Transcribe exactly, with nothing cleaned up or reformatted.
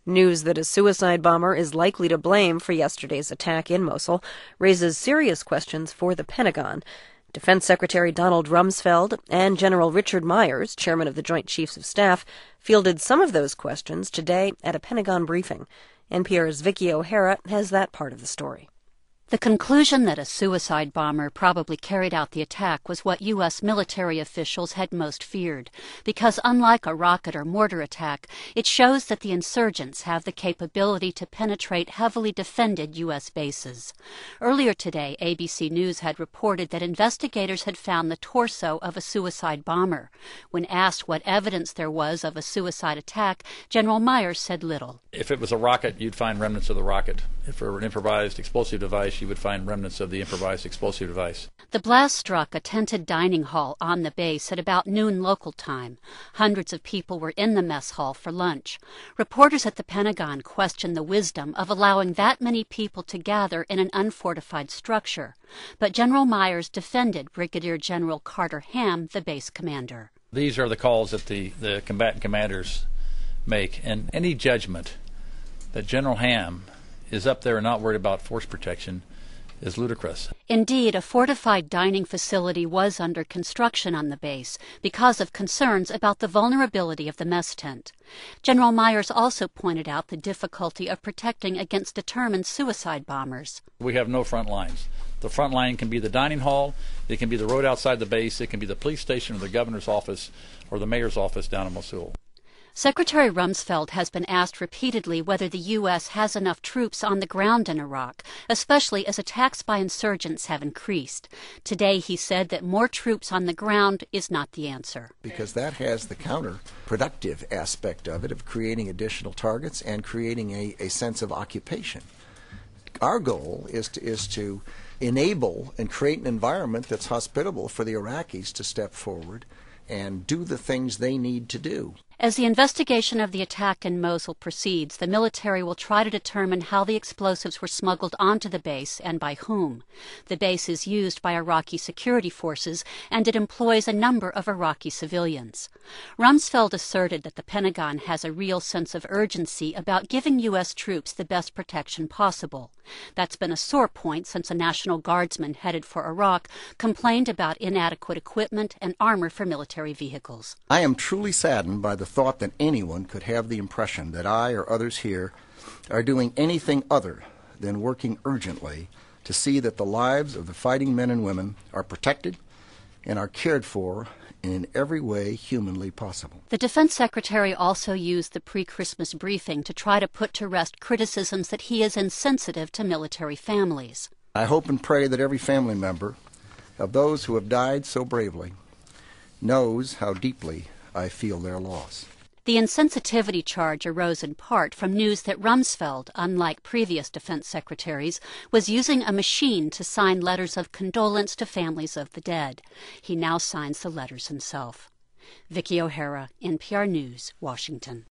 News that a suicide bomber is likely to blame for yesterday's attack in Mosul raises serious questions for the Pentagon. Defense Secretary Donald Rumsfeld and General Richard Myers, chairman of the Joint Chiefs of Staff, fielded some of those questions today at a Pentagon briefing. N P R's Vicki O'Hara has that part of the story. The conclusion that a suicide bomber probably carried out the attack was what U S military officials had most feared, because unlike a rocket or mortar attack, it shows that the insurgents have the capability to penetrate heavily defended U S bases. Earlier today, A B C News had reported that investigators had found the torso of a suicide bomber. When asked what evidence there was of a suicide attack, General Myers said little. If it was a rocket, you'd find remnants of the rocket. If it were an improvised explosive device, you would find remnants of the improvised explosive device. The blast struck a tented dining hall on the base at about noon local time. Hundreds of people were in the mess hall for lunch. Reporters at the Pentagon questioned the wisdom of allowing that many people to gather in an unfortified structure. But General Myers defended Brigadier General Carter Ham, the base commander. These are the calls that the, the combatant commanders make, and any judgment that General Ham is up there and not worried about force protection is ludicrous. Indeed, a fortified dining facility was under construction on the base because of concerns about the vulnerability of the mess tent. General Myers also pointed out the difficulty of protecting against determined suicide bombers. We have no front lines. The front line can be the dining hall, it can be the road outside the base, it can be the police station or the governor's office or the mayor's office down in Mosul. Secretary Rumsfeld has been asked repeatedly whether the U S has enough troops on the ground in Iraq, especially as attacks by insurgents have increased. Today he said that more troops on the ground is not the answer. Because that has the counterproductive aspect of it, of creating additional targets and creating a, a sense of occupation. Our goal is to, is to enable and create an environment that's hospitable for the Iraqis to step forward and do the things they need to do. As the investigation of the attack in Mosul proceeds, the military will try to determine how the explosives were smuggled onto the base and by whom. The base is used by Iraqi security forces, and it employs a number of Iraqi civilians. Rumsfeld asserted that the Pentagon has a real sense of urgency about giving U S troops the best protection possible. That's been a sore point since a National Guardsman headed for Iraq complained about inadequate equipment and armor for military vehicles. I am truly saddened by the thought that anyone could have the impression that I or others here are doing anything other than working urgently to see that the lives of the fighting men and women are protected and are cared for in every way humanly possible. The Defense Secretary also used the pre-Christmas briefing to try to put to rest criticisms that he is insensitive to military families. I hope and pray that every family member of those who have died so bravely knows how deeply I feel their loss. The insensitivity charge arose in part from news that Rumsfeld, unlike previous defense secretaries, was using a machine to sign letters of condolence to families of the dead. He now signs the letters himself. Vicki O'Hara, N P R News, Washington.